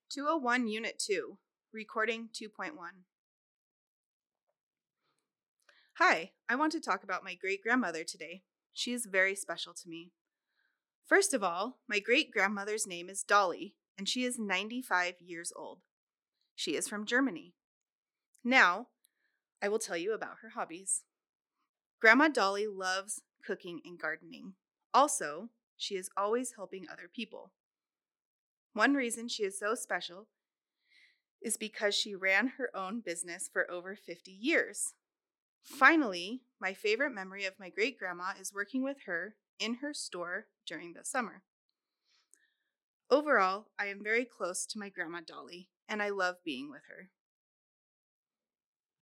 201 Unit 2, Recording 2.1. Hi, I want to talk about my great-grandmother today. She is very special to me. First of all, my great-grandmother's name is Dolly, and she is 95 years old. She is from Germany. Now, I will tell you about her hobbies. Grandma Dolly loves cooking and gardening. Also, she is always helping other people. One reason she is so special is because she ran her own business for over 50 years. Finally, my favorite memory of my great-grandma is working with her in her store during the summer. Overall, I am very close to my Grandma Dolly, and I love being with her.